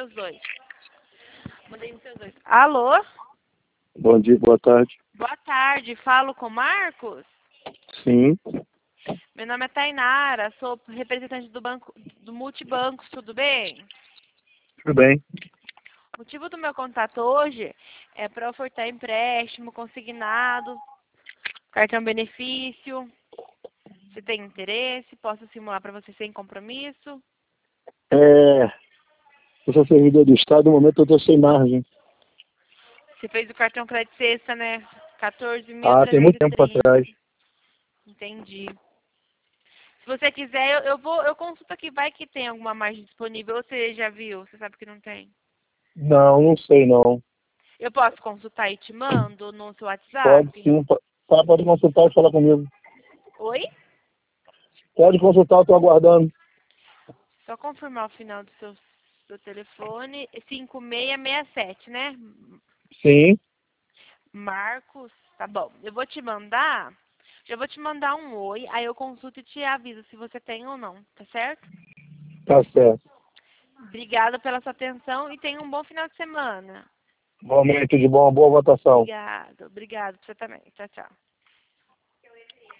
seus dois. Mandei nos seus dois. Alô? Bom dia, boa tarde. Boa tarde. Falo com o Marcos? Sim, Meu nome é Tainara. Sou representante do banco, do Multibancos. Tudo bem? tudo bem. O motivo do meu contato hoje é para ofertar empréstimo consignado, cartão benefício. Se tem interesse, posso simular para você sem compromisso. Eu sou servidor do Estado, no momento eu estou sem margem. Você fez o cartão crédito sexta, né? Tem muito tempo 14.330. atrás. Entendi. Se você quiser, eu consulto aqui, vai que tem alguma margem disponível. Ou você já viu? Você sabe que não tem. Não sei não. Eu posso consultar e te mando no seu Pode WhatsApp? sim, pode consultar e falar comigo. Oi? Pode consultar, eu estou aguardando. Só confirmar o final do telefone. 5667, né? Sim, Marcos, tá bom. Eu vou te mandar. Já vou te mandar um oi, aí eu consulto e te aviso se você tem ou não, tá certo? tá certo. Obrigada pela sua atenção e tenha um bom final de semana. Igualmente, de boa votação. Obrigada pra você também. Tchau, tchau.